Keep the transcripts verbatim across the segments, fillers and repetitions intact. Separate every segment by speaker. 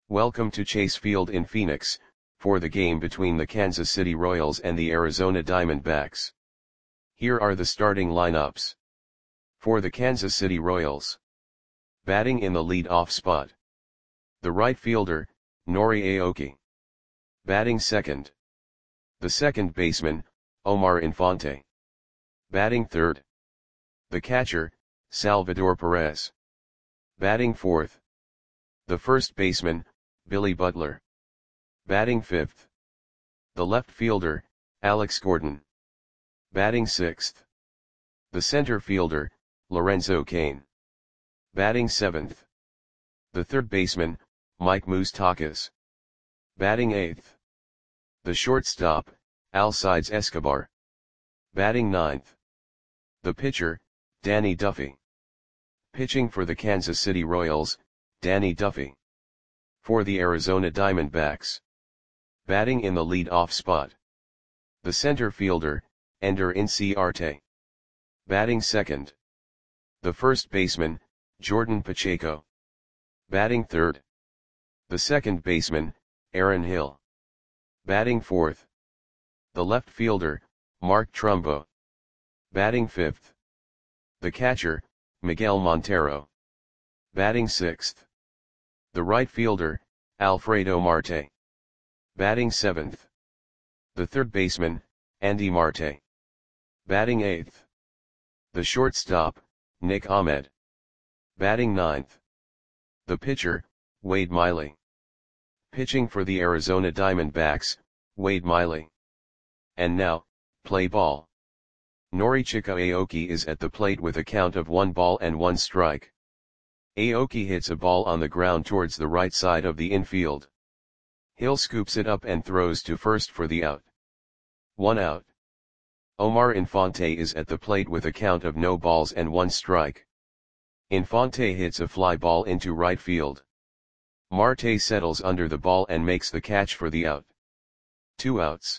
Speaker 1: Welcome to Chase Field in Phoenix, for the game between the Kansas City Royals and the Arizona Diamondbacks. Here are the starting lineups. For the Kansas City Royals. Batting in the lead-off spot. The right fielder, Nori Aoki. Batting second. The second baseman, Omar Infante. Batting third. The catcher, Salvador Perez. Batting fourth. The first baseman, Billy Butler. Batting fifth. The left fielder, Alex Gordon. Batting sixth. The center fielder, Lorenzo Cain. Batting seventh. The third baseman, Mike Moustakas. Batting eighth. The shortstop, Alcides Escobar. Batting ninth. The pitcher, Danny Duffy. Pitching for the Kansas City Royals, Danny Duffy. For the Arizona Diamondbacks. Batting in the lead-off spot. The center fielder, Ender Inciarte. Batting second. The first baseman, Jordan Pacheco. Batting third. The second baseman, Aaron Hill. Batting fourth. The left fielder, Mark Trumbo. Batting fifth. The catcher, Miguel Montero. Batting sixth. The right fielder, Alfredo Marte. Batting seventh. The third baseman, Andy Marte. Batting eighth. The shortstop, Nick Ahmed. Batting ninth. The pitcher, Wade Miley. Pitching for the Arizona Diamondbacks, Wade Miley. And now, play ball. Norichika Aoki is at the plate with a count of one ball and one strike. Aoki hits a ball on the ground towards the right side of the infield. Hill scoops it up and throws to first for the out. One out. Omar Infante is at the plate with a count of no balls and one strike. Infante hits a fly ball into right field. Marte settles under the ball and makes the catch for the out. Two outs.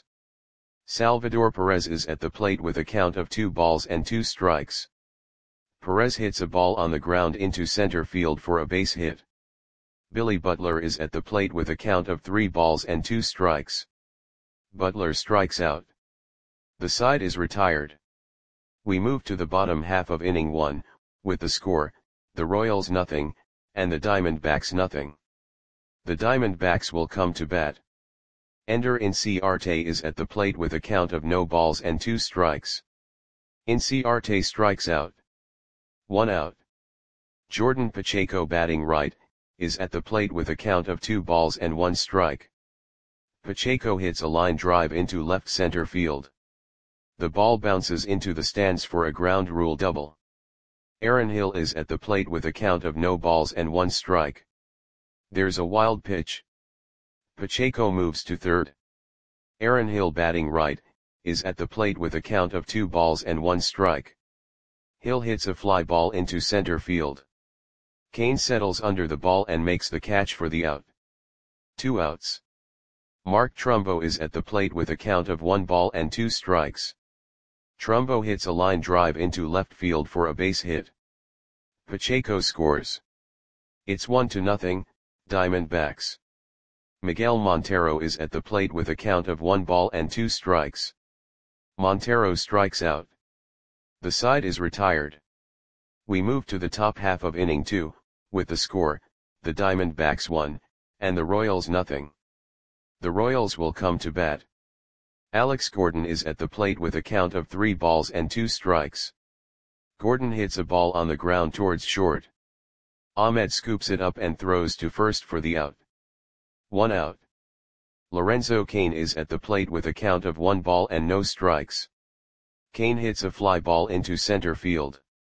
Speaker 1: Salvador Perez is at the plate with a count of two balls and two strikes. Perez hits a ball on the ground into center field for a base hit. Billy Butler is at the plate with a count of three balls and two strikes. Butler strikes out. The side is retired. We move to the bottom half of inning one, with the score, the Royals nothing, and the Diamondbacks nothing. The Diamondbacks will come to bat. Ender Inciarte is at the plate with a count of no balls and two strikes. Inciarte strikes out. One out. Jordan Pacheco, batting right, is at the plate with a count of two balls and one strike. Pacheco hits a line drive into left center field. The ball bounces into the stands for a ground rule double. Aaron Hill is at the plate with a count of no balls and one strike. There's a wild pitch. Pacheco moves to third. Aaron Hill, batting right, is at the plate with a count of two balls and one strike. Hill hits a fly ball into center field. Cain settles under the ball and makes the catch for the out. Two outs. Mark Trumbo is at the plate with a count of one ball and two strikes. Trumbo hits a line drive into left field for a base hit. Pacheco scores. It's one to nothing, Diamondbacks. Miguel Montero is at the plate with a count of one ball and two strikes. Montero strikes out. The side is retired. We move to the top half of inning two, with the score, the Diamondbacks one, and the Royals nothing. The Royals will come to bat. Alex Gordon is at the plate with a count of three balls and two strikes. Gordon hits a ball on the ground towards short. Ahmed scoops it up and throws to first for the out. One out. Lorenzo Cain is at the plate with a count of one ball and no strikes. Cain hits a fly ball into center field.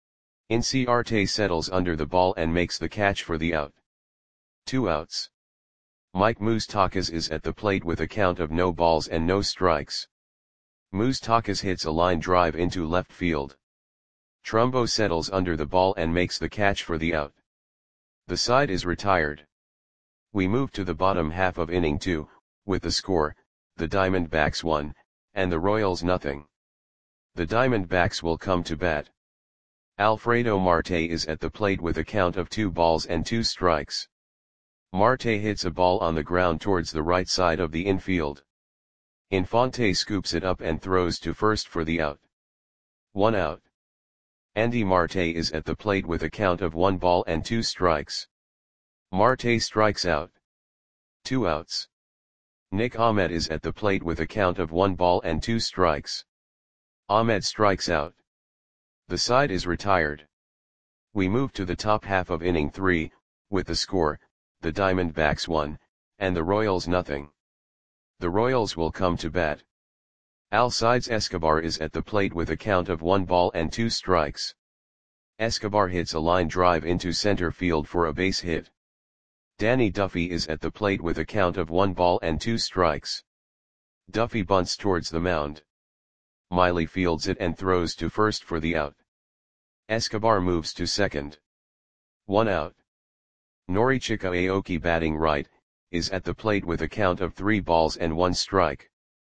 Speaker 1: Inciarte settles under the ball and makes the catch for the out. Two outs. Mike Moustakas is at the plate with a count of no balls and no strikes. Moustakas hits a line drive into left field. Trumbo settles under the ball and makes the catch for the out. The side is retired. We move to the bottom half of inning two, with the score, the Diamondbacks one, and the Royals nothing. The Diamondbacks will come to bat. Alfredo Marte is at the plate with a count of two balls and two strikes. Marte hits a ball on the ground towards the right side of the infield. Infante scoops it up and throws to first for the out. One out. Andy Marte is at the plate with a count of one ball and two strikes. Marte strikes out. Two outs. Nick Ahmed is at the plate with a count of one ball and two strikes. Ahmed strikes out. The side is retired. We move to the top half of inning three, with the score, the Diamondbacks one, and the Royals nothing. The Royals will come to bat. Alcides Escobar is at the plate with a count of one ball and two strikes. Escobar hits a line drive into center field for a base hit. Danny Duffy is at the plate with a count of one ball and two strikes. Duffy bunts towards the mound. Miley fields it and throws to first for the out. Escobar moves to second. One out. Norichika Aoki, batting right, is at the plate with a count of three balls and one strike.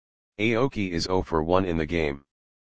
Speaker 1: Aoki is zero for one in the game.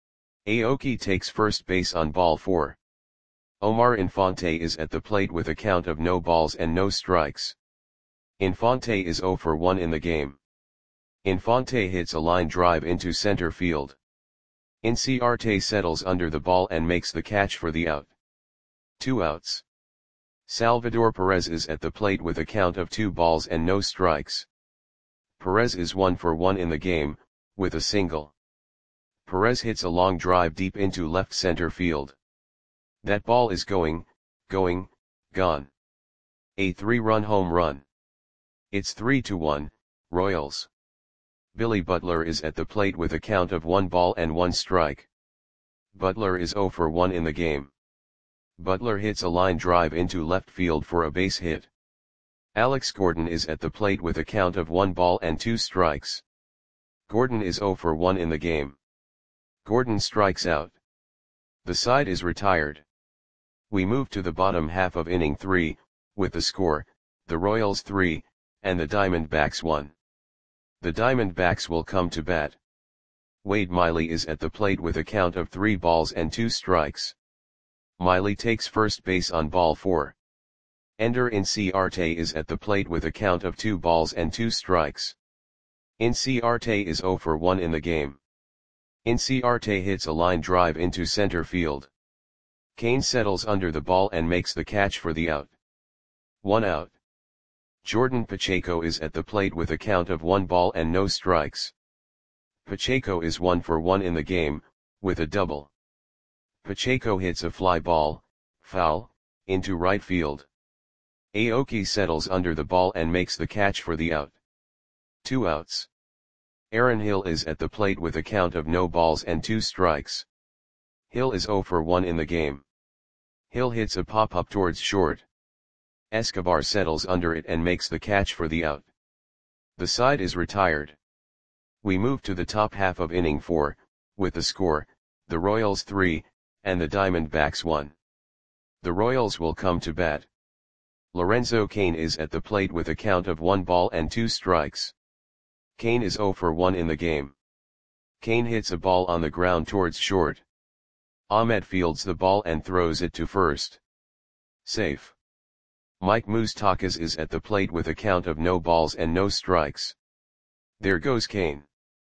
Speaker 1: Aoki takes first base on ball four. Omar Infante is at the plate with a count of no balls and no strikes. Infante is zero for one in the game. Infante hits a line drive into center field. Inciarte settles under the ball and makes the catch for the out. Two outs. Salvador Perez is at the plate with a count of two balls and no strikes. Perez is one for one in the game, with a single. Perez hits a long drive deep into left center field. That ball is going, going, gone. A three-run home run. It's three to one, Royals. Billy Butler is at the plate with a count of one ball and one strike. Butler is zero for one in the game. Butler hits a line drive into left field for a base hit. Alex Gordon is at the plate with a count of one ball and two strikes. Gordon is zero for one in the game. Gordon strikes out. The side is retired. We move to the bottom half of inning three, with the score, the Royals three, and the Diamondbacks one. The Diamondbacks will come to bat. Wade Miley is at the plate with a count of three balls and two strikes. Miley takes first base on ball four. Ender Inciarte is at the plate with a count of two balls and two strikes. Inciarte is zero for one in the game. Inciarte hits a line drive into center field. Kane settles under the ball and makes the catch for the out. One out. Jordan Pacheco is at the plate with a count of one ball and no strikes. Pacheco is one for one in the game, with a double. Pacheco hits a fly ball, foul, into right field. Aoki settles under the ball and makes the catch for the out. Two outs. Aaron Hill is at the plate with a count of no balls and two strikes. Hill is zero for one in the game. Hill hits a pop-up towards short. Escobar settles under it and makes the catch for the out. The side is retired. We move to the top half of inning four, with the score, the Royals three, and the Diamondbacks one. The Royals will come to bat. Lorenzo Cain is at the plate with a count of one ball and two strikes. Cain is zero for one in the game. Cain hits a ball on the ground towards short. Ahmed fields the ball and throws it to first. Safe. Mike Moustakas is at the plate with a count of no balls and no strikes. There goes Cain.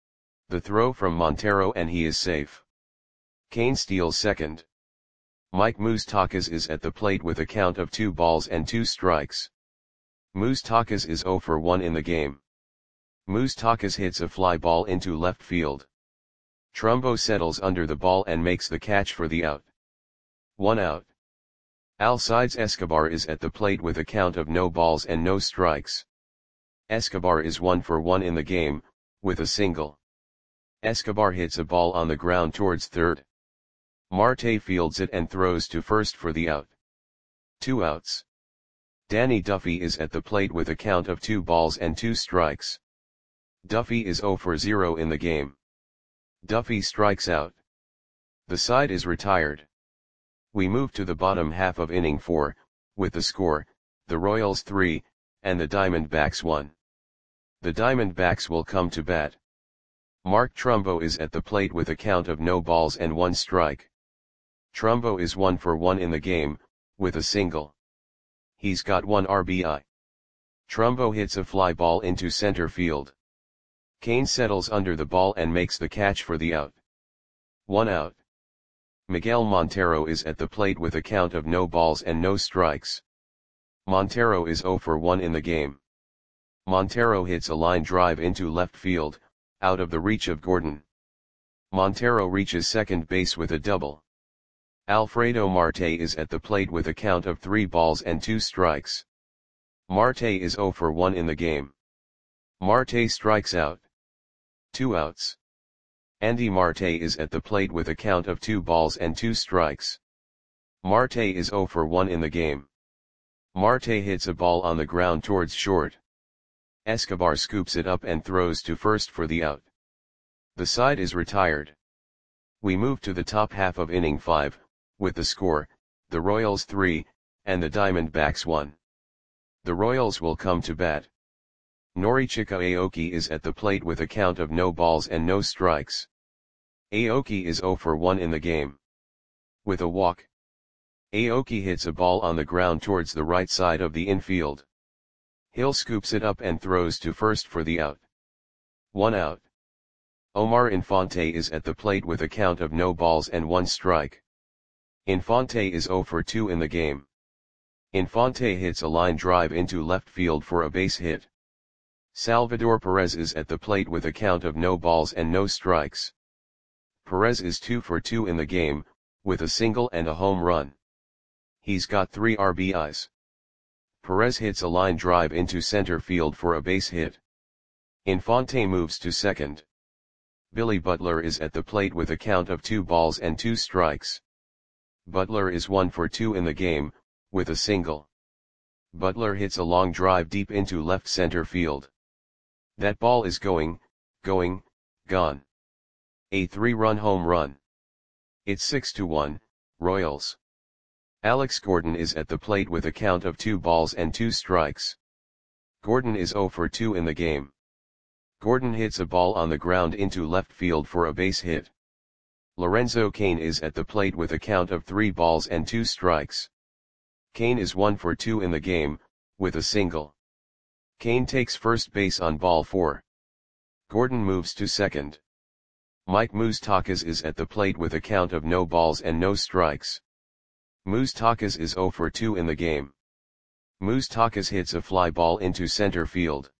Speaker 1: The throw from Montero and he is safe. Cain steals second. Mike Moustakas is at the plate with a count of two balls and two strikes. Moustakas is zero for one in the game. Moustakas hits a fly ball into left field. Trumbo settles under the ball and makes the catch for the out. One out. Alcides Escobar is at the plate with a count of no balls and no strikes. Escobar is one for one in the game, with a single. Escobar hits a ball on the ground towards third. Marte fields it and throws to first for the out. Two outs. Danny Duffy is at the plate with a count of two balls and two strikes. Duffy is zero for zero in the game. Duffy strikes out. The side is retired. We move to the bottom half of inning four, with the score, the Royals three, and the Diamondbacks one. The Diamondbacks will come to bat. Mark Trumbo is at the plate with a count of no balls and one strike. Trumbo is one for one in the game, with a single. He's got one R B I. Trumbo hits a fly ball into center field. Kane settles under the ball and makes the catch for the out. One out. Miguel Montero is at the plate with a count of no balls and no strikes. Montero is zero for one in the game. Montero hits a line drive into left field, out of the reach of Gordon. Montero reaches second base with a double. Alfredo Marte is at the plate with a count of three balls and two strikes. Marte is zero for one in the game. Marte strikes out. Two outs. Andy Marte is at the plate with a count of two balls and two strikes. Marte is zero for one in the game. Marte hits a ball on the ground towards short. Escobar scoops it up and throws to first for the out. The side is retired. We move to the top half of inning five, with the score, the Royals three, and the Diamondbacks one. The Royals will come to bat. Norichika Aoki is at the plate with a count of no balls and no strikes. Aoki is zero for one in the game. With a walk, Aoki hits a ball on the ground towards the right side of the infield. Hill scoops it up and throws to first for the out. One out. Omar Infante is at the plate with a count of no balls and one strike. Infante is zero for two in the game. Infante hits a line drive into left field for a base hit. Salvador Perez is at the plate with a count of no balls and no strikes. Perez is two for two in the game, with a single and a home run. He's got three R B Is. Perez hits a line drive into center field for a base hit. Infante moves to second. Billy Butler is at the plate with a count of two balls and two strikes. Butler is one for two in the game, with a single. Butler hits a long drive deep into left center field. That ball is going, going, gone. A three-run home run. It's six to one, Royals. Alex Gordon is at the plate with a count of two balls and two strikes. Gordon is zero for two in the game. Gordon hits a ball on the ground into left field for a base hit. Lorenzo Cain is at the plate with a count of three balls and two strikes. Cain is one for two in the game, with a single. Cain takes first base on ball four. Gordon moves to second. Mike Moustakas is at the plate with a count of no balls and no strikes. Moustakas is zero for two in the game. Moustakas hits a fly ball into center field.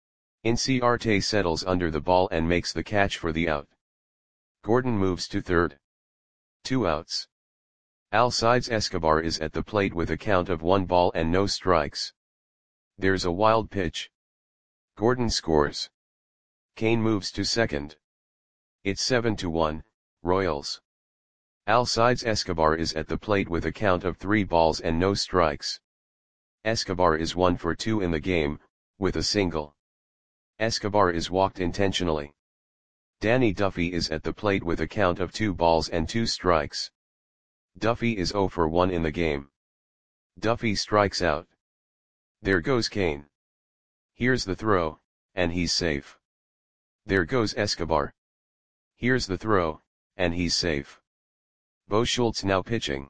Speaker 1: Inciarte settles under the ball and makes the catch for the out. Gordon moves to third. Two outs. Alcides Escobar is at the plate with a count of one ball and no strikes. There's a wild pitch. Gordon scores. Cain moves to second. It's seven to one, Royals. Alcides Escobar is at the plate with a count of three balls and no strikes. Escobar is one for two in the game, with a single. Escobar is walked intentionally. Danny Duffy is at the plate with a count of two balls and two strikes. Duffy is zero for one in the game. Duffy strikes out. There goes Cain. Here's the throw, and he's safe. There goes Escobar. Here's the throw, and he's safe. Bo Schultz now pitching.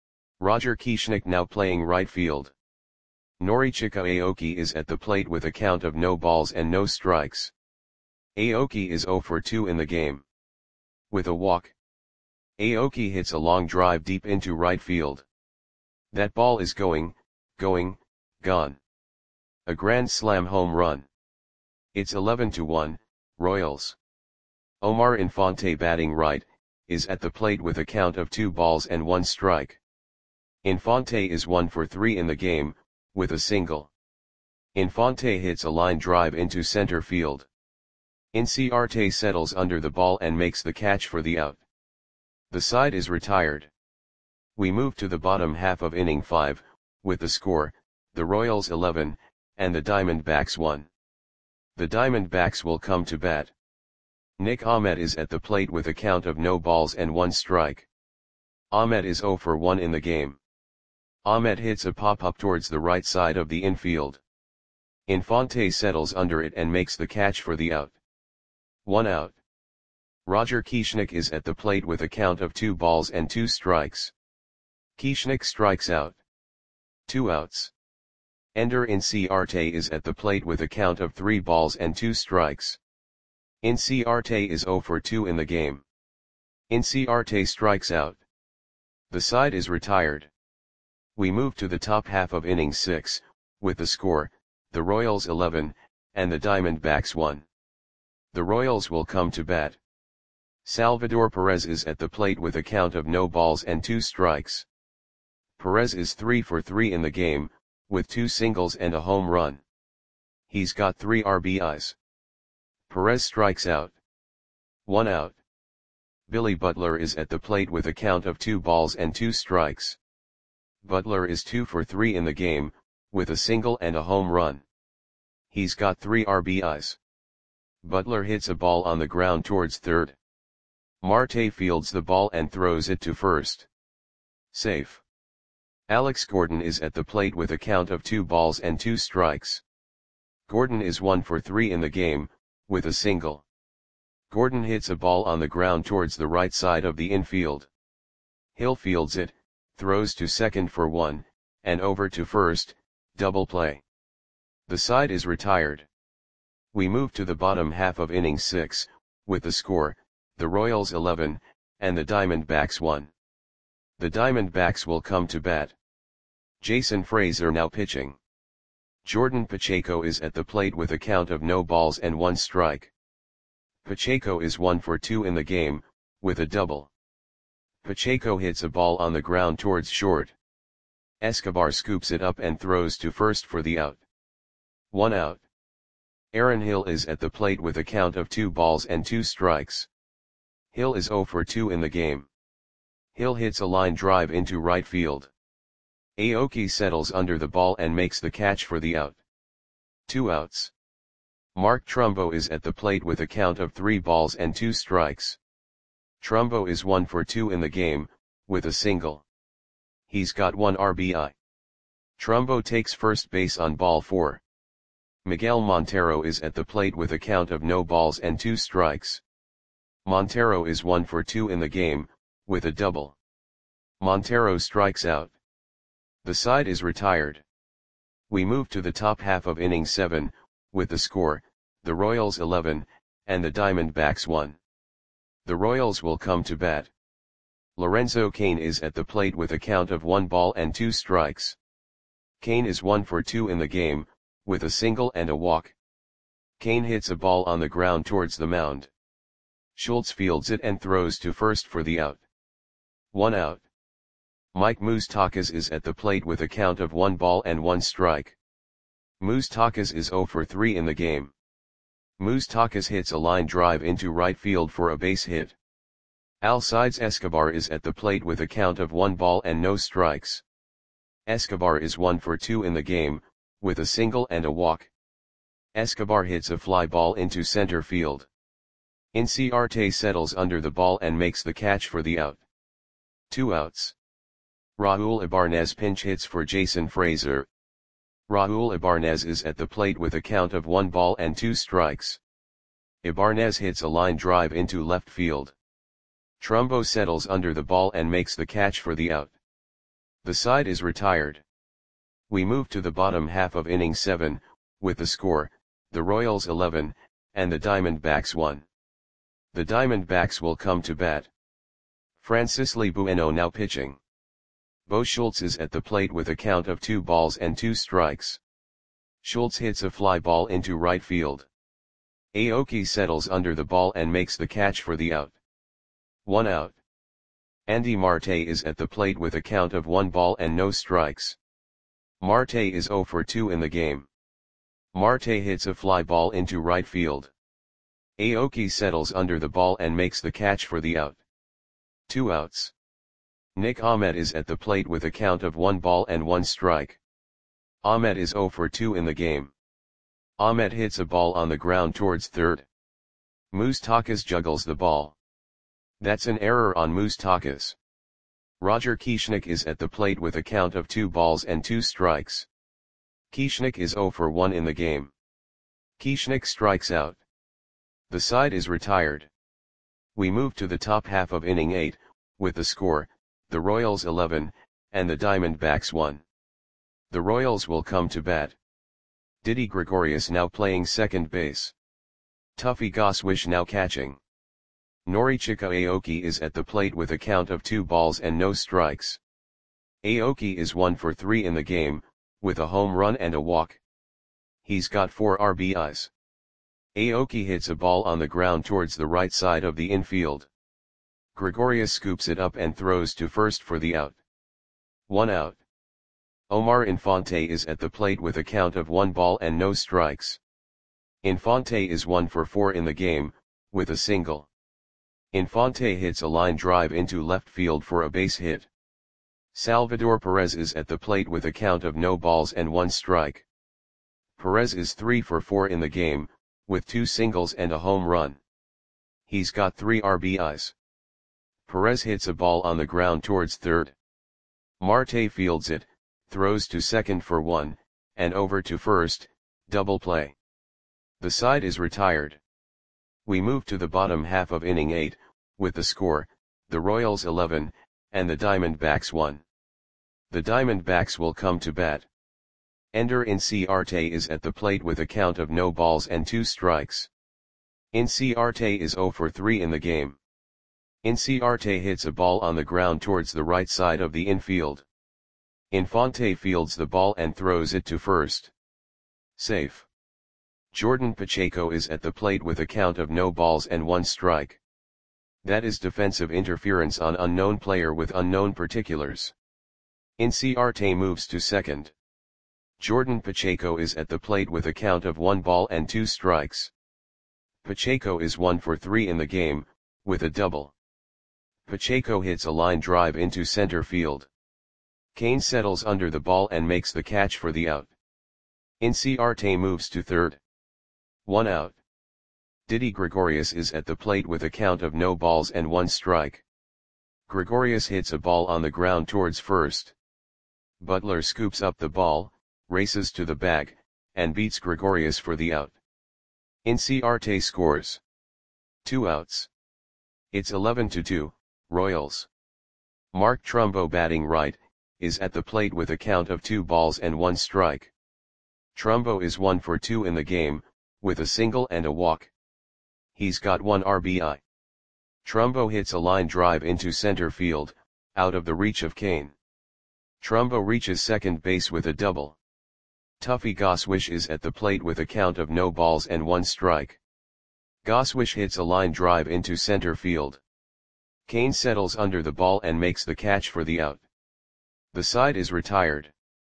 Speaker 1: Roger Kieschnick now playing right field. Norichika Aoki is at the plate with a count of no balls and no strikes. Aoki is zero for two in the game. With a walk, Aoki hits a long drive deep into right field. That ball is going, going, gone. A grand slam home run. It's eleven to one, Royals. Omar Infante batting right, is at the plate with a count of two balls and one strike. Infante is one for three in the game, with a single. Infante hits a line drive into center field. Inciarte settles under the ball and makes the catch for the out. The side is retired. We move to the bottom half of inning five, with the score, the Royals eleven, and the Diamondbacks one. The Diamondbacks will come to bat. Nick Ahmed is at the plate with a count of no balls and one strike. Ahmed is zero for one in the game. Ahmed hits a pop-up towards the right side of the infield. Infante settles under it and makes the catch for the out. One out. Roger Kieschnick is at the plate with a count of two balls and two strikes. Kieschnick strikes out. Two outs. Ender Inciarte is at the plate with a count of three balls and two strikes. Inciarte is zero for two in the game. Inciarte strikes out. The side is retired. We move to the top half of inning six, with the score, the Royals eleven, and the Diamondbacks one. The Royals will come to bat. Salvador Perez is at the plate with a count of no balls and two strikes. Perez is three for three in the game, with two singles and a home run. He's got three R B Is. Perez strikes out. One out. Billy Butler is at the plate with a count of two balls and two strikes. Butler is two for three in the game, with a single and a home run. He's got three R B Is. Butler hits a ball on the ground towards third. Marte fields the ball and throws it to first. Safe. Alex Gordon is at the plate with a count of two balls and two strikes. Gordon is one for three in the game, with a single. Gordon hits a ball on the ground towards the right side of the infield. Hill fields it, throws to second for one, and over to first, double play. The side is retired. We move to the bottom half of inning six, with the score, the Royals eleven, and the Diamondbacks one. The Diamondbacks will come to bat. Jason Frazier now pitching. Jordan Pacheco is at the plate with a count of no balls and one strike. Pacheco is one for two in the game, with a double. Pacheco hits a ball on the ground towards short. Escobar scoops it up and throws to first for the out. One out. Aaron Hill is at the plate with a count of two balls and two strikes. Hill is zero for two in the game. Hill hits a line drive into right field. Aoki settles under the ball and makes the catch for the out. Two outs. Mark Trumbo is at the plate with a count of three balls and two strikes. Trumbo is one for two in the game, with a single. He's got one R B I. Trumbo takes first base on ball four. Miguel Montero is at the plate with a count of no balls and two strikes. Montero is one for two in the game, with a double. Montero strikes out. The side is retired. We move to the top half of inning seven, with the score, the Royals eleven, and the Diamondbacks one. The Royals will come to bat. Lorenzo Cain is at the plate with a count of one ball and two strikes. Cain is one for two in the game, with a single and a walk. Cain hits a ball on the ground towards the mound. Schultz fields it and throws to first for the out. One out. Mike Moustakas is at the plate with a count of one ball and one strike. Moustakas is zero for three in the game. Moustakas hits a line drive into right field for a base hit. Alcides Escobar is at the plate with a count of one ball and no strikes. Escobar is one for two in the game, with a single and a walk. Escobar hits a fly ball into center field. Inciarte settles under the ball and makes the catch for the out. Two outs. Raul Ibanez pinch hits for Jason Frazier. Raul Ibanez is at the plate with a count of one ball and two strikes. Ibanez hits a line drive into left field. Trumbo settles under the ball and makes the catch for the out. The side is retired. We move to the bottom half of inning seven, with the score, the Royals eleven, and the Diamondbacks one. The Diamondbacks will come to bat. Francisly Bueno now pitching. Bo Schultz is at the plate with a count of two balls and two strikes. Schultz hits a fly ball into right field. Aoki settles under the ball and makes the catch for the out. One out. Andy Marte is at the plate with a count of one ball and no strikes. Marte is zero for two in the game. Marte hits a fly ball into right field. Aoki settles under the ball and makes the catch for the out. Two outs. Nick Ahmed is at the plate with a count of one ball and one strike. Ahmed is zero for two in the game. Ahmed hits a ball on the ground towards third. Moustakas juggles the ball. That's an error on Moustakas. Roger Kieschnick is at the plate with a count of two balls and two strikes. Kieschnick is zero for one in the game. Kieschnick strikes out. The side is retired. We move to the top half of inning eight, with the score, the Royals eleven, and the Diamondbacks one. The Royals will come to bat. Didi Gregorius now playing second base. Tuffy Goswish now catching. Norichika Aoki is at the plate with a count of two balls and no strikes. Aoki is one for three in the game, with a home run and a walk. He's got four R B Is. Aoki hits a ball on the ground towards the right side of the infield. Gregorius scoops it up and throws to first for the out. One out. Omar Infante is at the plate with a count of one ball and no strikes. Infante is one for four in the game, with a single. Infante hits a line drive into left field for a base hit. Salvador Perez is at the plate with a count of no balls and one strike. Perez is three for four in the game, with two singles and a home run. He's got three R B Is. Perez hits a ball on the ground towards third. Marte fields it, throws to second for one, and over to first, double play. The side is retired. We move to the bottom half of inning eight, with the score, the Royals eleven, and the Diamondbacks one. The Diamondbacks will come to bat. Ender Inciarte is at the plate with a count of no balls and two strikes. Inciarte is zero for three in the game. Inciarte hits a ball on the ground towards the right side of the infield. Infante fields the ball and throws it to first. Safe. Jordan Pacheco is at the plate with a count of no balls and one strike. That is defensive interference on unknown player with unknown particulars. Inciarte moves to second. Jordan Pacheco is at the plate with a count of one ball and two strikes. Pacheco is one for three in the game, with a double. Pacheco hits a line drive into center field. Kane settles under the ball and makes the catch for the out. Inciarte moves to third. One out. Didi Gregorius is at the plate with a count of no balls and one strike. Gregorius hits a ball on the ground towards first. Butler scoops up the ball, races to the bag, and beats Gregorius for the out. Inciarte scores. Two outs. It's eleven to two, Royals. Mark Trumbo batting right, is at the plate with a count of two balls and one strike. Trumbo is one for two in the game, with a single and a walk. He's got one R B I. Trumbo hits a line drive into center field, out of the reach of Kane. Trumbo reaches second base with a double. Tuffy Goswish is at the plate with a count of no balls and one strike. Goswish hits a line drive into center field. Kane settles under the ball and makes the catch for the out. The side is retired.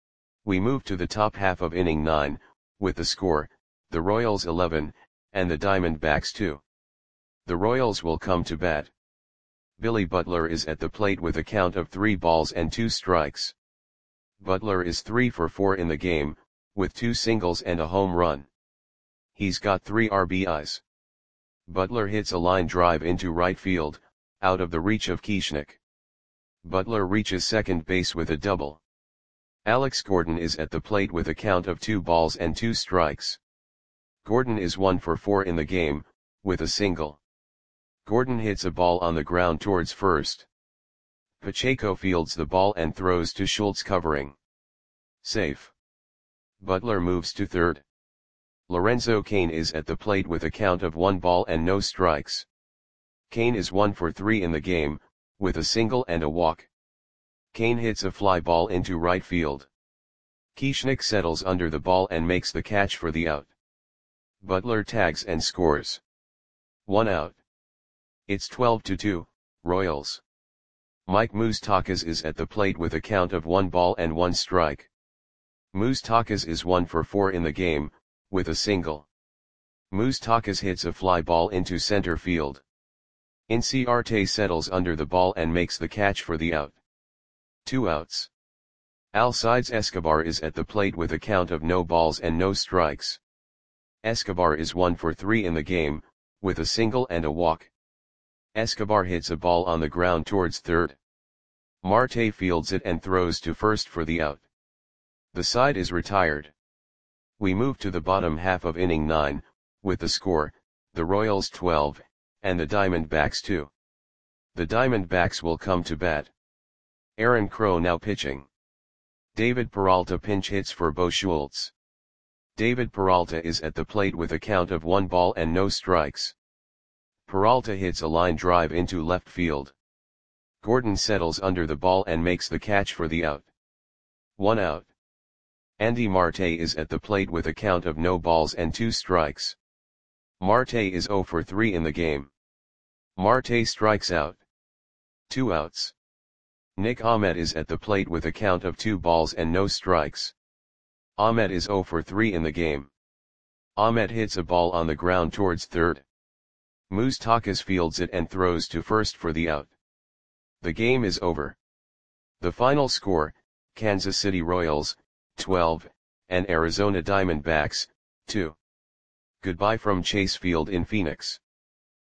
Speaker 1: We move to the top half of inning nine, with the score, the Royals eleven, and the Diamondbacks two. The Royals will come to bat. Billy Butler is at the plate with a count of three balls and two strikes. Butler is three for four in the game, with two singles and a home run. He's got three R B Is. Butler hits a line drive into right field, out of the reach of Kieschnick. Butler reaches second base with a double. Alex Gordon is at the plate with a count of two balls and two strikes. Gordon is one for four in the game, with a single. Gordon hits a ball on the ground towards first. Pacheco fields the ball and throws to Schultz covering. Safe. Butler moves to third. Lorenzo Cain is at the plate with a count of one ball and no strikes. Cain is one for three in the game, with a single and a walk. Cain hits a fly ball into right field. Kieschnick settles under the ball and makes the catch for the out. Butler tags and scores. One out. It's twelve to two, Royals. Mike Moustakas is at the plate with a count of one ball and one strike. Moustakas is one for four in the game, with a single. Moustakas hits a fly ball into center field. Inciarte settles under the ball and makes the catch for the out. Two outs. Alcides Escobar is at the plate with a count of no balls and no strikes. Escobar is one for three in the game, with a single and a walk. Escobar hits a ball on the ground towards third. Marte fields it and throws to first for the out. The side is retired. We move to the bottom half of inning nine, with the score, the Royals twelve, and the Diamondbacks two. The Diamondbacks will come to bat. Aaron Crow now pitching. David Peralta pinch hits for Bo Schultz. David Peralta is at the plate with a count of one ball and no strikes. Peralta hits a line drive into left field. Gordon settles under the ball and makes the catch for the out. One out. Andy Marte is at the plate with a count of no balls and two strikes. Marte is zero for three in the game. Marte strikes out. Two outs. Nick Ahmed is at the plate with a count of two balls and no strikes. Ahmed is zero for three in the game. Ahmed hits a ball on the ground towards third. Moustakas fields it and throws to first for the out. The game is over. The final score, Kansas City Royals, twelve, and Arizona Diamondbacks, two. Goodbye from Chase Field in Phoenix.